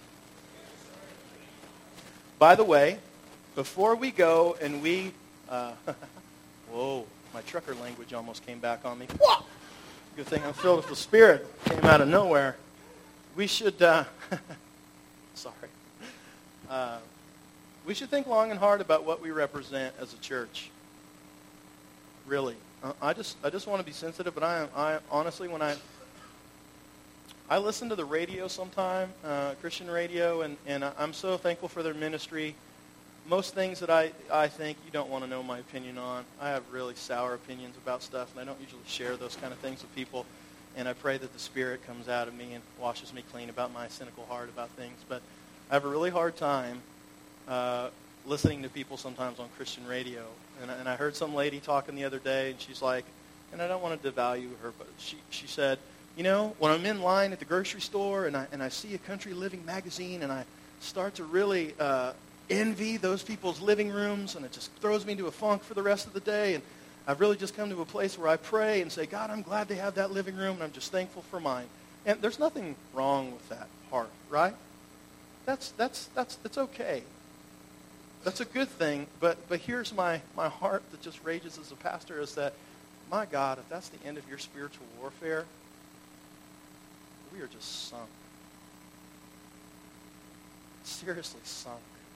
By the way, before we go and we... Uh, whoa, my trucker language almost came back on me. Good thing I'm filled with the Spirit. Came out of nowhere. We should... Uh, sorry. Uh, we should think long and hard about what we represent as a church. Really, uh, I just I just want to be sensitive, but I I honestly when I I listen to the radio sometime, uh, Christian radio, and, and I'm so thankful for their ministry. Most things that I, I think you don't want to know my opinion on. I have really sour opinions about stuff, and I don't usually share those kind of things with people. And I pray that the Spirit comes out of me and washes me clean about my cynical heart about things. But I have a really hard time uh, listening to people sometimes on Christian radio. And, and I heard some lady talking the other day, and she's like, and I don't want to devalue her, but she, she said, you know, when I'm in line at the grocery store and I, and I see a Country Living magazine and I start to really uh, envy those people's living rooms, and it just throws me into a funk for the rest of the day. And I've really just come to a place where I pray and say, God, I'm glad they have that living room, and I'm just thankful for mine. And there's nothing wrong with that heart, right? That's that's that's that's okay. That's a good thing, but but here's my, my heart that just rages as a pastor is that, my God, if that's the end of your spiritual warfare, we are just sunk. Seriously sunk.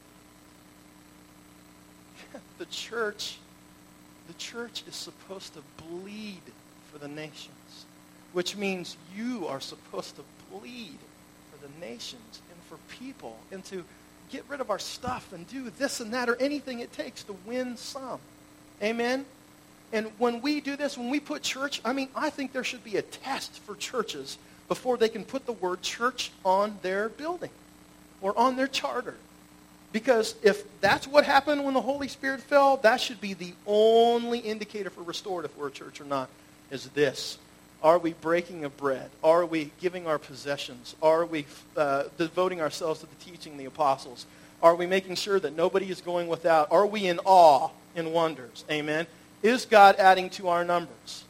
The church, the church is supposed to bleed for the nations, which means you are supposed to bleed for the nations and for people and to get rid of our stuff and do this and that or anything it takes to win some. Amen? And when we do this, when we put church, I mean, I think there should be a test for churches before they can put the word church on their building or on their charter. Because if that's what happened when the Holy Spirit fell, that should be the only indicator for restored if we're a church or not, is this. Are we breaking of bread? Are we giving our possessions? Are we uh, devoting ourselves to the teaching of the apostles? Are we making sure that nobody is going without? Are we in awe and wonders? Amen? Is God adding to our numbers?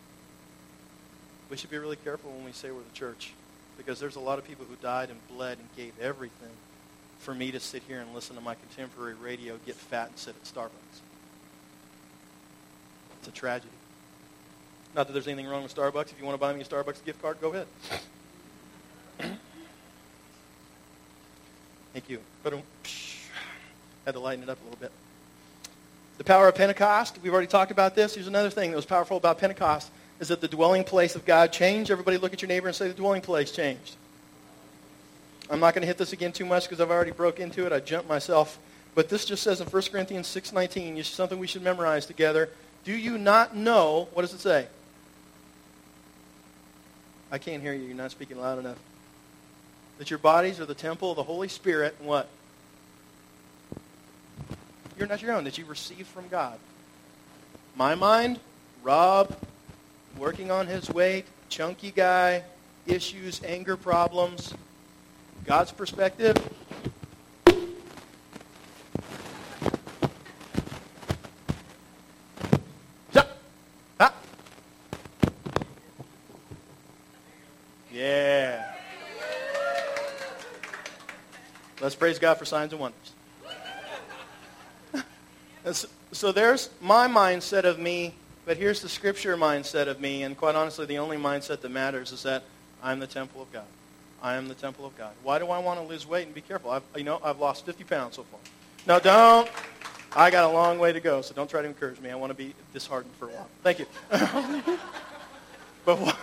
We should be really careful when we say we're the church, because there's a lot of people who died and bled and gave everything for me to sit here and listen to my contemporary radio, get fat, and sit at Starbucks. It's a tragedy. Not that there's anything wrong with Starbucks. If you want to buy me a Starbucks gift card, go ahead. Thank you. But had to lighten it up a little bit. The power of Pentecost. We've already talked about this. Here's another thing that was powerful about Pentecost is that the dwelling place of God changed. Everybody look at your neighbor and say the dwelling place changed. I'm not going to hit this again too much because I've already broke into it. I jumped myself. But this just says in First Corinthians six nineteen, it's something we should memorize together. Do you not know, what does it say? I can't hear you. You're not speaking loud enough. That your bodies are the temple of the Holy Spirit, and what? You're not your own, that you received from God. My mind, Rob, working on his weight, chunky guy, issues, anger problems. God's perspective, yeah. Let's praise God for signs and wonders. so, so there's my mindset of me, but here's the scripture mindset of me, and quite honestly, the only mindset that matters is that I'm the temple of God. I am the temple of God. Why do I want to lose weight? And be careful. I've, you know, I've lost fifty pounds so far. No, don't. I got a long way to go, so don't try to encourage me. I want to be disheartened for a while. Thank you. but wh-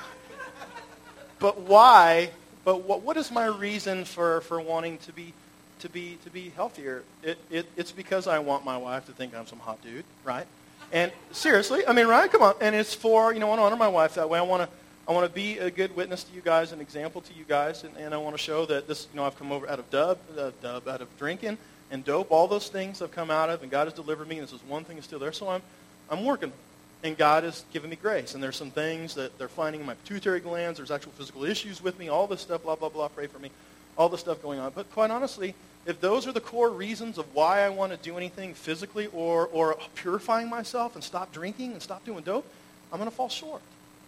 but why? But what, what is my reason for, for wanting to be to be to be healthier? It, it it's because I want my wife to think I'm some hot dude, right? And seriously, I mean, right? Come on. And it's for, you know, I want to honor my wife that way. I want to I want to be a good witness to you guys, an example to you guys, and, and I want to show that this, you know, I've come over out of dub, uh, dub, out of drinking and dope, all those things I've come out of, and God has delivered me, and this is one thing is still there, so I'm I'm working. And God has given me grace. And there's some things that they're finding in my pituitary glands. There's actual physical issues with me, all this stuff, blah, blah, blah, pray for me, all this stuff going on. But quite honestly, if those are the core reasons of why I want to do anything physically or, or purifying myself and stop drinking and stop doing dope, I'm going to fall short.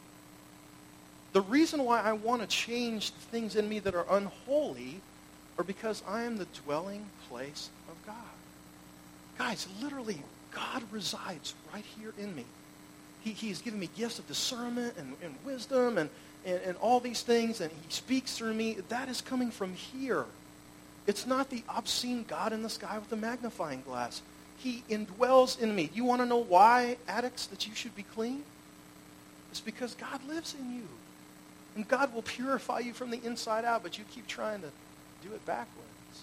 The reason why I want to change things in me that are unholy are because I am the dwelling place of God. Guys, literally, God resides right here in me. He, he's given me gifts of discernment and, and wisdom and, and, and all these things, and he speaks through me. That is coming from here. It's not the obscene God in the sky with the magnifying glass. He indwells in me. You want to know why, addicts, that you should be clean? It's because God lives in you. And God will purify you from the inside out, but you keep trying to do it backwards.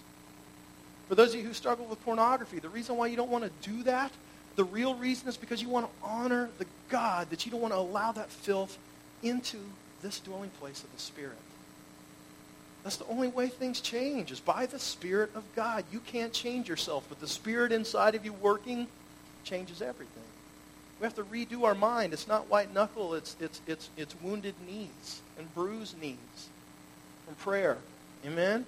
For those of you who struggle with pornography, the reason why you don't want to do that, the real reason is because you want to honor the God, that you don't want to allow that filth into this dwelling place of the Spirit. That's the only way things change, is by the Spirit of God. You can't change yourself, but the Spirit inside of you working changes everything. We have to redo our mind. It's not white knuckle. It's, it's, it's, it's wounded knees and bruised knees from prayer. Amen?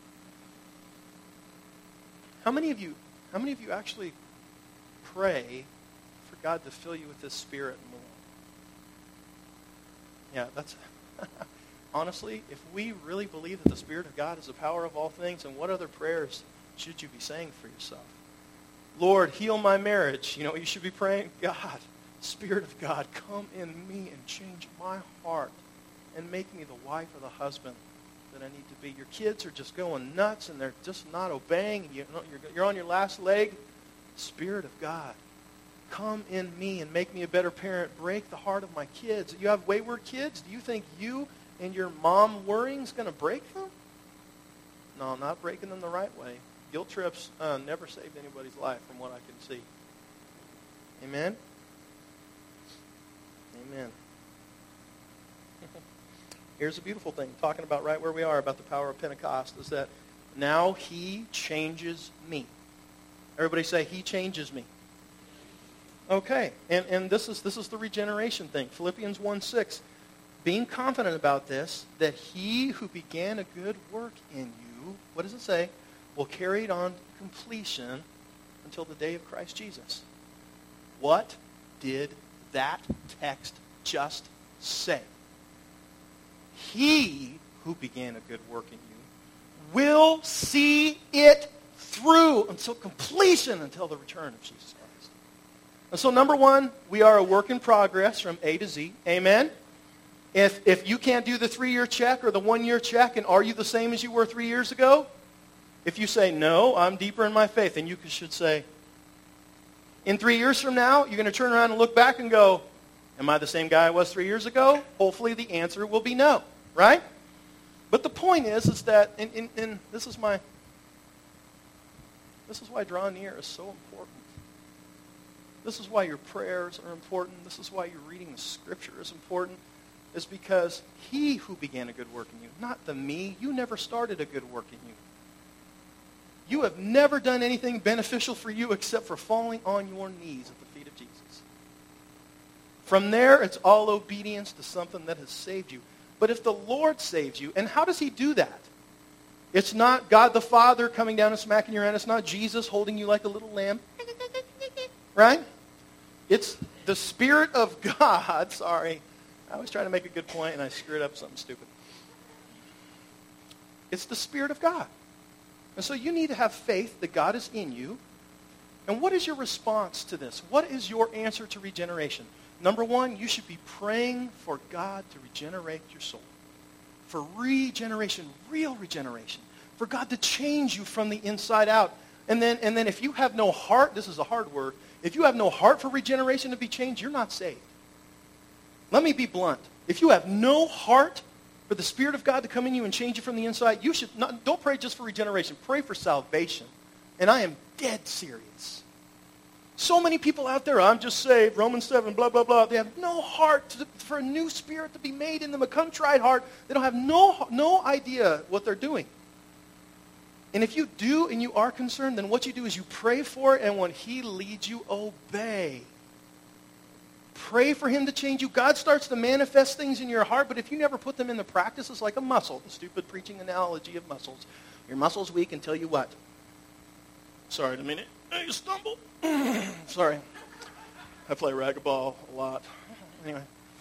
How many of you, how many of you actually pray for God to fill you with His Spirit more? Yeah, that's... Honestly, if we really believe that the Spirit of God is the power of all things, then what other prayers should you be saying for yourself? Lord, heal my marriage. You know, you should be praying, God, Spirit of God, come in me and change my heart and make me the wife or the husband that I need to be. Your kids are just going nuts and they're just not obeying. You know, you're, you're on your last leg. Spirit of God, come in me and make me a better parent. Break the heart of my kids. You have wayward kids? Do you think you and your mom worrying is going to break them? No, I'm not breaking them the right way. Guilt trips uh, never saved anybody's life from what I can see. Amen? Amen. Here's a beautiful thing, talking about right where we are, about the power of Pentecost, is that now He changes me. Everybody say, He changes me. Okay, and, and this is this is the regeneration thing. Philippians one six. Being confident about this, that He who began a good work in you, what does it say, will carry it on to completion until the day of Christ Jesus. What did that text just say? He who began a good work in you will see it through until completion, until the return of Jesus Christ. And so number one, we are a work in progress from A to Z. Amen? If, if you can't do the three-year check or the one-year check, and are you the same as you were three years ago? If you say, no, I'm deeper in my faith, then you should say, in three years from now, you're going to turn around and look back and go, am I the same guy I was three years ago? Hopefully the answer will be no, right? But the point is, is that, and, and, and this is my, this is why draw near is so important. This is why your prayers are important. This is why your reading the Scripture is important. Is because He who began a good work in you, not the me. You never started a good work in you. You have never done anything beneficial for you except for falling on your knees at the feet of Jesus. From there, it's all obedience to something that has saved you. But if the Lord saves you, and how does he do that? It's not God the Father coming down and smacking your hand. It's not Jesus holding you like a little lamb. Right? It's the Spirit of God. Sorry. I was trying to make a good point and I screwed up something stupid. It's the Spirit of God. And so you need to have faith that God is in you. And what is your response to this? What is your answer to regeneration? Number one, you should be praying for God to regenerate your soul. For regeneration, real regeneration. For God to change you from the inside out. And then, and then if you have no heart, this is a hard word, if you have no heart for regeneration to be changed, you're not saved. Let me be blunt. If you have no heart for the Spirit of God to come in you and change you from the inside, you should not, don't pray just for regeneration. Pray for salvation. And I am dead serious. So many people out there, I'm just saved, Romans seven, blah, blah, blah. They have no heart to, for a new spirit to be made in them, a contrite heart. They don't have no, no idea what they're doing. And if you do and you are concerned, then what you do is you pray for it, and when he leads you, obey. Pray for him to change you. God starts to manifest things in your heart, but if you never put them into practice, it's like a muscle. The stupid preaching analogy of muscles. Your muscle's weak until you what? Sorry, a minute. You stumble. Sorry. I play racquetball a lot. Anyway.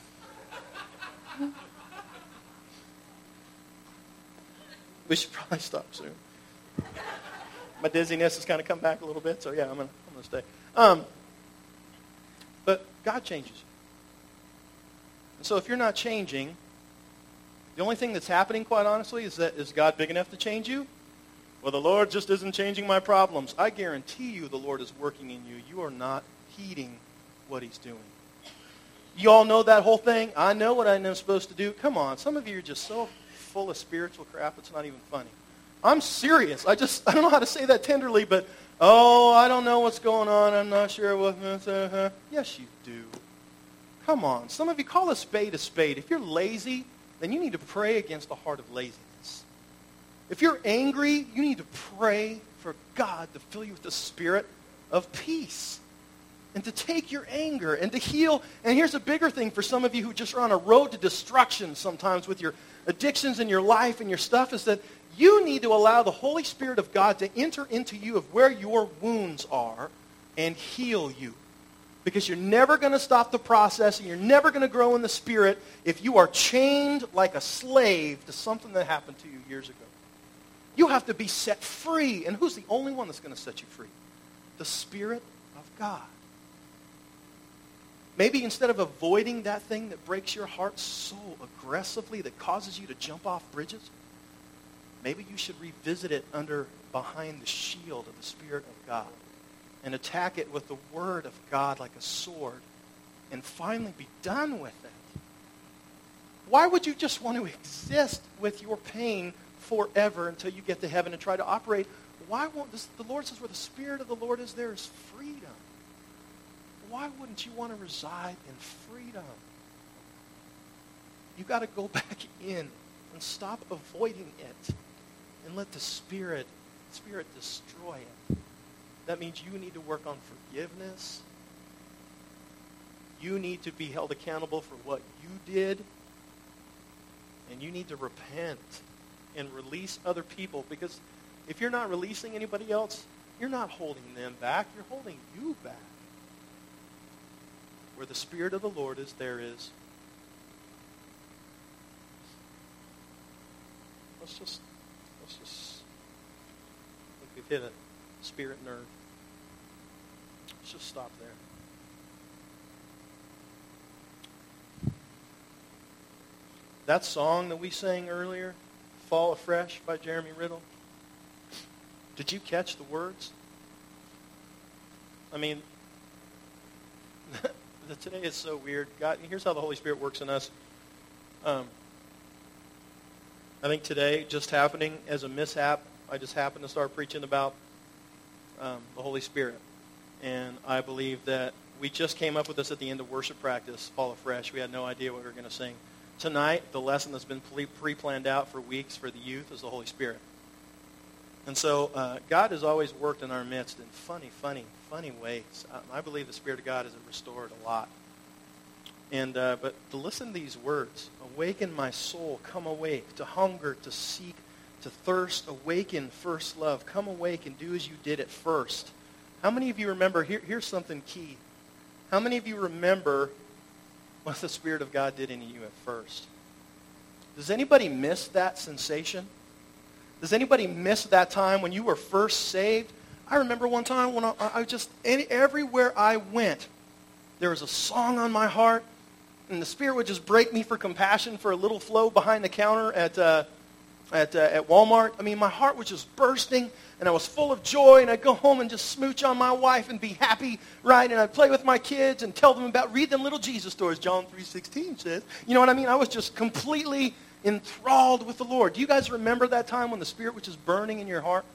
We should probably stop soon. My dizziness has kind of come back a little bit, so yeah, I'm going I'm to stay. Um, but God changes you. And so if you're not changing, the only thing that's happening, quite honestly, is that is God big enough to change you? Well, the Lord just isn't changing my problems. I guarantee you the Lord is working in you. You are not heeding what he's doing. You all know that whole thing? I know what I'm supposed to do. Come on. Some of you are just so full of spiritual crap, it's not even funny. I'm serious. I just, I don't know how to say that tenderly, but, oh, I don't know what's going on. I'm not sure what. Uh, yes, you do. Come on. Some of you call a spade a spade. If you're lazy, then you need to pray against the heart of laziness. If you're angry, you need to pray for God to fill you with the spirit of peace and to take your anger and to heal. And here's a bigger thing for some of you who just are on a road to destruction sometimes with your addictions and your life and your stuff, is that you need to allow the Holy Spirit of God to enter into you of where your wounds are and heal you. Because you're never going to stop the process and you're never going to grow in the Spirit if you are chained like a slave to something that happened to you years ago. You have to be set free. And who's the only one that's going to set you free? The Spirit of God. Maybe instead of avoiding that thing that breaks your heart so aggressively that causes you to jump off bridges, maybe you should revisit it under, behind the shield of the Spirit of God and attack it with the Word of God like a sword and finally be done with it. Why would you just want to exist with your pain forever until you get to heaven and try to operate? Why won't this, the Lord says where the Spirit of the Lord is, there is freedom. Why wouldn't you want to reside in freedom? You've got to go back in and stop avoiding it and let the Spirit, Spirit destroy it. That means you need to work on forgiveness. You need to be held accountable for what you did. And you need to repent and release other people, because if you're not releasing anybody else, you're not holding them back. You're holding you back. Where the Spirit of the Lord is, there is. Let's just, let's just, I think we've hit a spirit nerve. Let's just stop there. That song that we sang earlier, Fall Afresh by Jeremy Riddle, did you catch the words? I mean, today is so weird. God, here's how the Holy Spirit works in us. Um, I think today, just happening as a mishap, I just happened to start preaching about um, the Holy Spirit. And I believe that we just came up with this at the end of worship practice, Fall Afresh. We had no idea what we were going to sing. Tonight, the lesson that's been pre-planned out for weeks for the youth is the Holy Spirit. And so uh, God has always worked in our midst in funny, funny, funny ways. I, I believe the Spirit of God has restored a lot. And uh, but to listen to these words, awaken my soul, come awake, to hunger, to seek, to thirst, awaken first love. Come awake and do as you did at first. How many of you remember, here, here's something key. How many of you remember what the Spirit of God did in you at first? Does anybody miss that sensation? Does anybody miss that time when you were first saved? I remember one time when I, I just, any, everywhere I went, there was a song on my heart, and the Spirit would just break me for compassion for a little flow behind the counter at uh, at uh, at Walmart. I mean, my heart was just bursting, and I was full of joy, and I'd go home and just smooch on my wife and be happy, right? And I'd play with my kids and tell them about, read them little Jesus stories, John three sixteen says. You know what I mean? I was just completely enthralled with the Lord. Do you guys remember that time when the Spirit was just burning in your heart?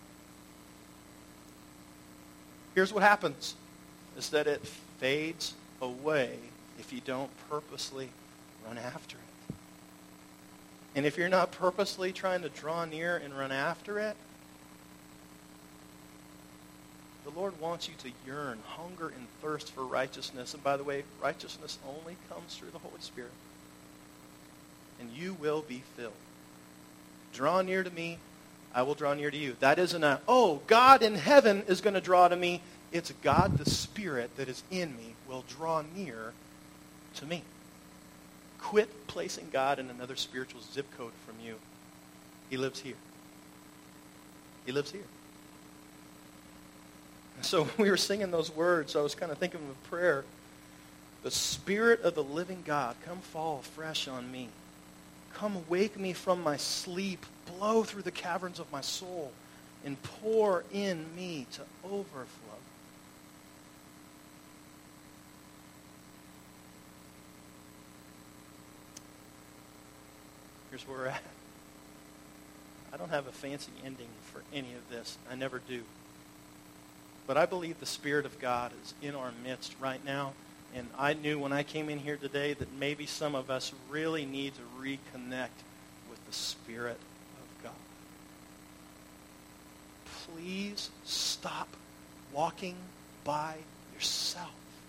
Here's what happens, is that it fades away if you don't purposely run after it. And if you're not purposely trying to draw near and run after it, the Lord wants you to yearn, hunger, and thirst for righteousness. And by the way, righteousness only comes through the Holy Spirit. And you will be filled. Draw near to me, I will draw near to you. That isn't a, oh, God in heaven is going to draw to me. It's God, the Spirit that is in me, will draw near to me. Quit placing God in another spiritual zip code from you. He lives here. He lives here. So when we were singing those words, I was kind of thinking of a prayer. The Spirit of the living God, come fall fresh on me. Come wake me from my sleep. Blow through the caverns of my soul and pour in me to overflow. Here's where we're at. I don't have a fancy ending for any of this. I never do. But I believe the Spirit of God is in our midst right now. And I knew when I came in here today that maybe some of us really need to reconnect with the Spirit of God. Please stop walking by yourself.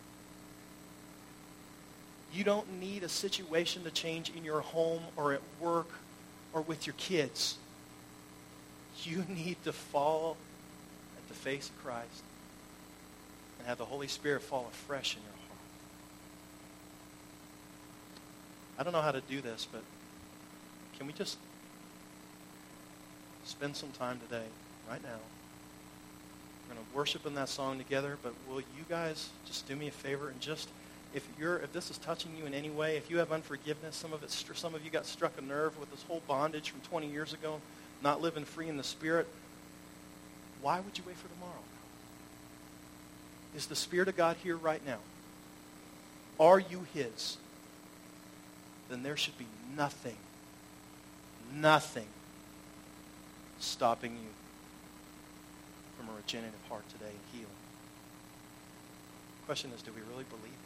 You don't need a situation to change in your home or at work or with your kids. You need to fall at the face of Christ and have the Holy Spirit fall afresh in your heart. I don't know how to do this, but can we just spend some time today, right now? We're going to worship in that song together, but will you guys just do me a favor and just, if you're, if this is touching you in any way, if you have unforgiveness, some of it, some of you got struck a nerve with this whole bondage from twenty years ago, not living free in the Spirit, why would you wait for tomorrow? Is the Spirit of God here right now? Are you His? Then there should be nothing, nothing stopping you from a regenerative heart today and healing. The question is, do we really believe it?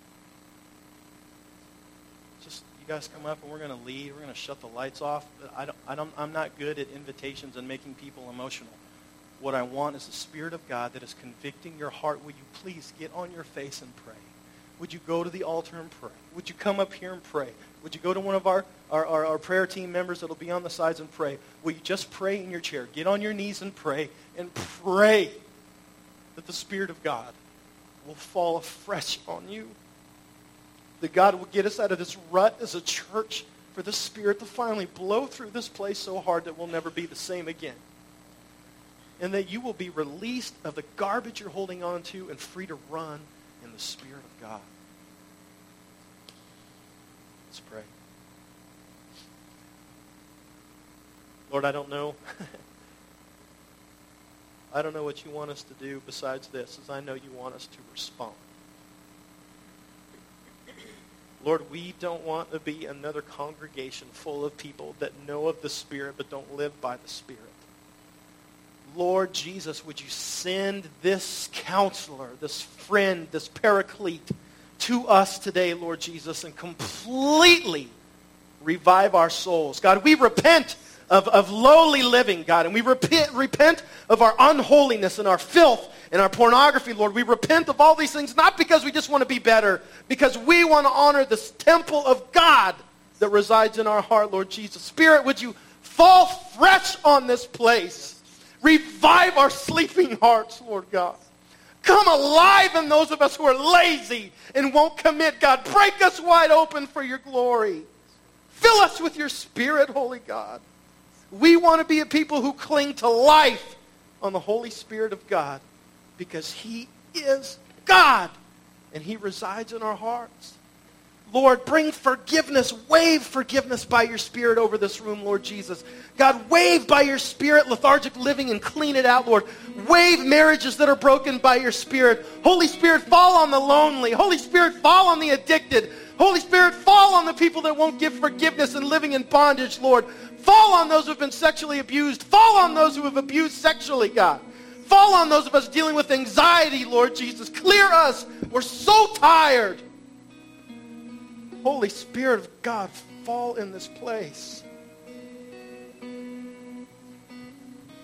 Just, you guys come up and we're going to lead. We're going to shut the lights off. I don't, I don't, I'm not good at invitations and making people emotional. What I want is the Spirit of God that is convicting your heart. Will you please get on your face and pray? Would you go to the altar and pray? Would you come up here and pray? Would you go to one of our, our, our, our prayer team members that will be on the sides and pray? Will you just pray in your chair? Get on your knees and pray, and pray that the Spirit of God will fall afresh on you. That God will get us out of this rut as a church, for the Spirit to finally blow through this place so hard that we'll never be the same again. And that you will be released of the garbage you're holding on to and free to run in the Spirit of God. Let's pray. Lord, I don't know. I don't know what you want us to do besides this, as I know you want us to respond. Lord, we don't want to be another congregation full of people that know of the Spirit but don't live by the Spirit. Lord Jesus, would you send this counselor, this friend, this paraclete to us today, Lord Jesus, and completely revive our souls. God, we repent of, of lowly living, God. And we repent, repent of our unholiness and our filth and our pornography, Lord. We repent of all these things, not because we just want to be better, because we want to honor this temple of God that resides in our heart, Lord Jesus. Spirit, would you fall fresh on this place? Revive our sleeping hearts, Lord God. Come alive in those of us who are lazy and won't commit, God. Break us wide open for your glory. Fill us with your Spirit, Holy God. We want to be a people who cling to life on the Holy Spirit of God because he is God and he resides in our hearts. Lord, bring forgiveness. Wave forgiveness by your Spirit over this room, Lord Jesus. God, wave by your Spirit lethargic living and clean it out, Lord. Wave marriages that are broken by your Spirit. Holy Spirit, fall on the lonely. Holy Spirit, fall on the addicted. Holy Spirit, fall on the people that won't give forgiveness and living in bondage, Lord. Fall on those who have been sexually abused. Fall on those who have abused sexually, God. Fall on those of us dealing with anxiety, Lord Jesus. Clear us. We're so tired. Holy Spirit of God, fall in this place.